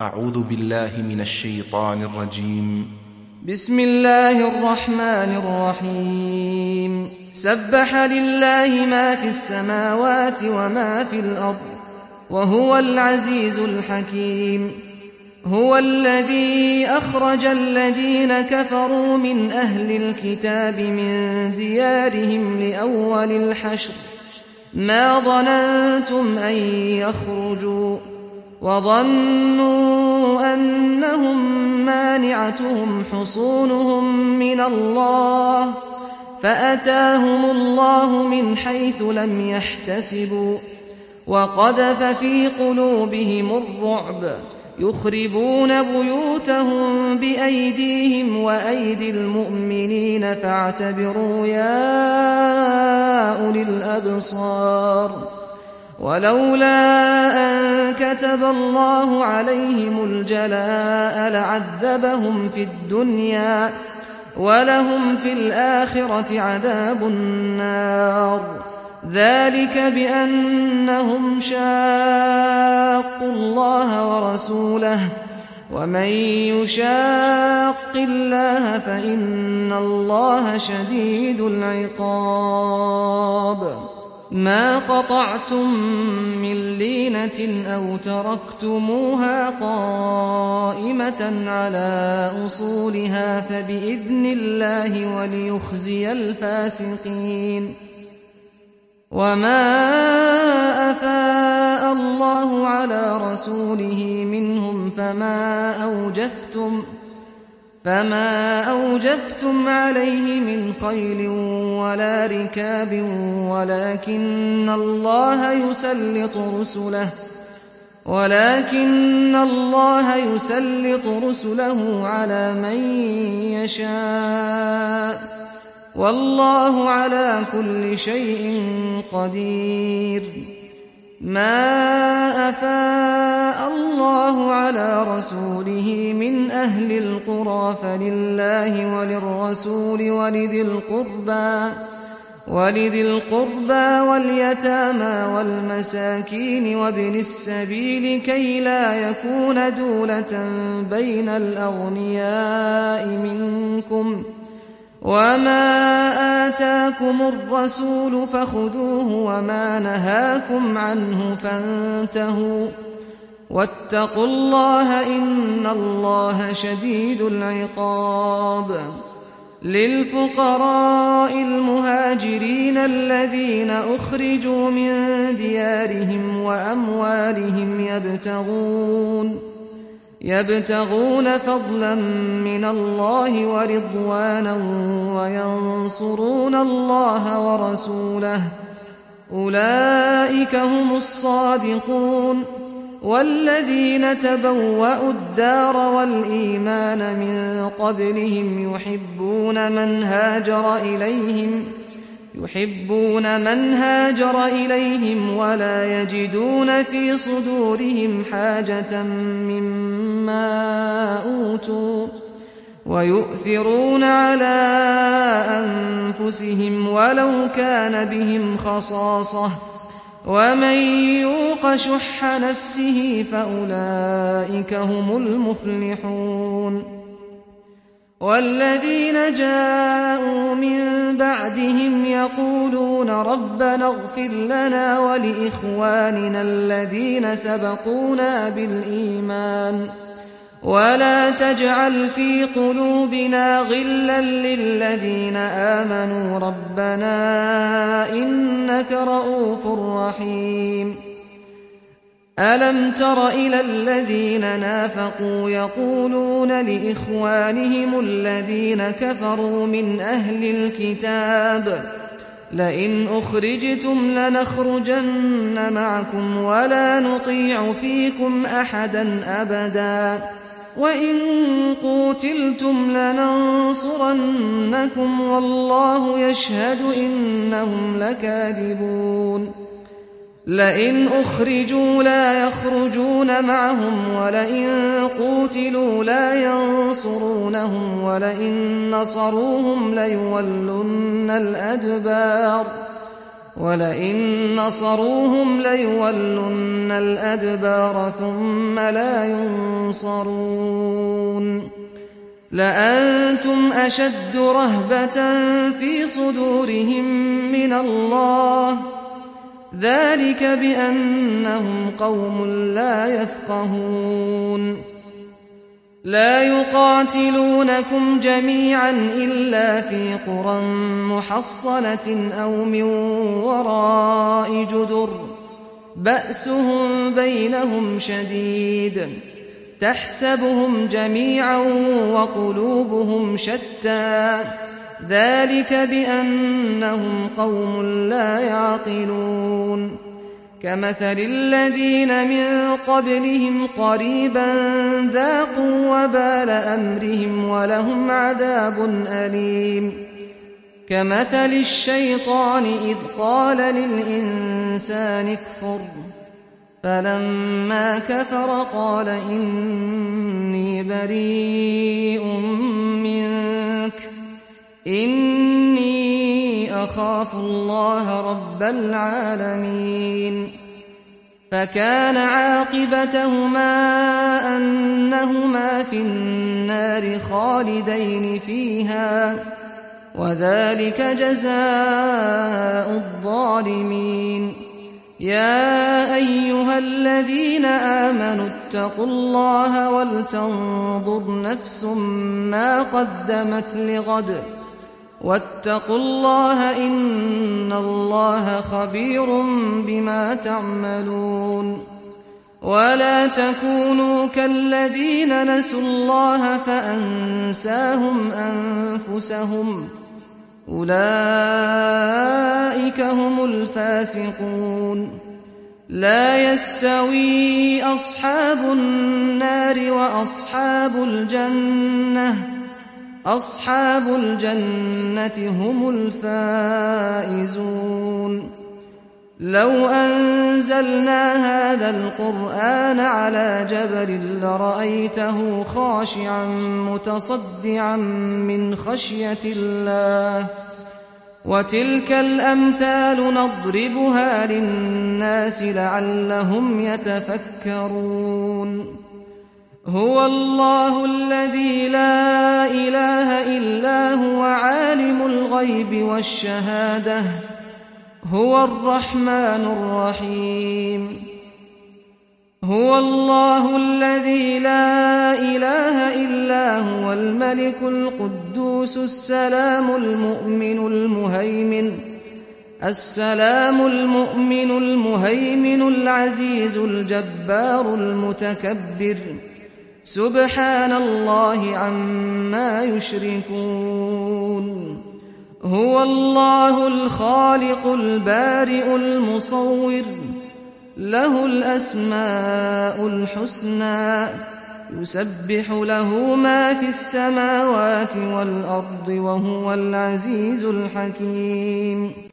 أعوذ بالله من الشيطان الرجيم. بسم الله الرحمن الرحيم. سبح لله ما في السماوات وما في الأرض وهو العزيز الحكيم. هو الذي أخرج الذين كفروا من أهل الكتاب من ديارهم لأول الحشر ما ظننتم أن يخرجوا وظنوا أنهم مانعتهم حصونهم من الله فأتاهم الله من حيث لم يحتسبوا وقذف في قلوبهم الرعب يخربون بيوتهم بأيديهم وأيدي المؤمنين فاعتبروا يا أولي الأبصار. ولولا أن كتب الله عليهم الجلاء لعذبهم في الدنيا ولهم في الآخرة عذاب النار. ذلك بأنهم شاقوا الله ورسوله ومن يشاق الله فإن الله شديد العقاب. ما قطعتم من لينة أو تركتموها قائمة على أصولها فبإذن الله وليخزي الفاسقين. وما أفاء الله على رسوله منهم فما أوجفتم عليه من خيل ولا ركاب ولكن الله يسلط رسله على من يشاء والله على كل شيء قدير. ما أفاء الله على رسوله من أهل القرى فلله وللرسول ولذي القربى واليتامى والمساكين وابن السبيل كي لا يكون دولة بين الأغنياء منكم. وما آتاكم الرسول فخذوه وما نهاكم عنه فانتهوا واتقوا الله إن الله شديد العقاب. للفقراء المهاجرين الذين أخرجوا من ديارهم وأموالهم يبتغون فضلا من الله ورضوانا وينصرون الله ورسوله أولئك هم الصادقون. والذين تبوأوا الدار والإيمان من قبلهم يحبون من هاجر إليهم ولا يجدون في صدورهم حاجة مما أوتوا ويؤثرون على أنفسهم ولو كان بهم خصاصة ومن يوق شح نفسه فأولئك هم المفلحون. والذين جاءوا من بعدهم يقولون ربنا اغفر لنا ولإخواننا الذين سبقونا بالإيمان ولا تجعل في قلوبنا غلا للذين آمنوا ربنا إنك رؤوف رحيم. ألم تر إلى الذين نافقوا يقولون لإخوانهم الذين كفروا من أهل الكتاب لئن أخرجتم لنخرجن معكم ولا نطيع فيكم أحدا أبدا وإن قوتلتم لننصرنكم والله يشهد إنهم لكاذبون. لئن أخرجوا لا يخرجون معهم ولئن قوتلوا لا ينصرونهم ولئن نصروهم ليولن الأدبار ولئن نصروهم ليولن الأدبار ثم لا ينصرون لأنتم أشد رهبة في صدورهم من الله ذلك بأنهم قوم لا يفقهون لا يقاتلونكم جميعا إلا في قرى محصنة أو من وراء جدر بأسهم بينهم شديد تحسبهم جميعا وقلوبهم شتى ذلك بأنهم قوم لا يعقلون كمثل الذين من قبلهم قريبا ذاقوا وبال أمرهم ولهم عذاب أليم كمثل الشيطان إذ قال للإنسان اكفر فلما كفر قال إني بريء منك إني أخاف الله رب العالمين فكان عاقبتهما أنهما في النار خالدين فيها وذلك جزاء الظالمين يا أيها الذين آمنوا اتقوا الله ولتنظر نفس ما قدمت لغد واتقوا الله إن الله خبير بما تعملون ولا تكونوا كالذين نسوا الله فأنساهم أنفسهم أولئك هم الفاسقون لا يستوي أصحاب النار وأصحاب الجنة هم الفائزون لو أنزلنا هذا القرآن على جبل لرأيته خاشعا متصدعا من خشية الله وتلك الأمثال نضربها للناس لعلهم يتفكرون هو الله الذي لا إله إلا هو عالم الغيب والشهادة هو الرحمن الرحيم هو الله الذي لا إله إلا هو الملك القدوس السلام المؤمن المهيمن العزيز الجبار المتكبر سبحان الله عما يشركون هو الله الخالق البارئ المصور له الأسماء الحسنى يسبح له ما في السماوات والأرض وهو العزيز الحكيم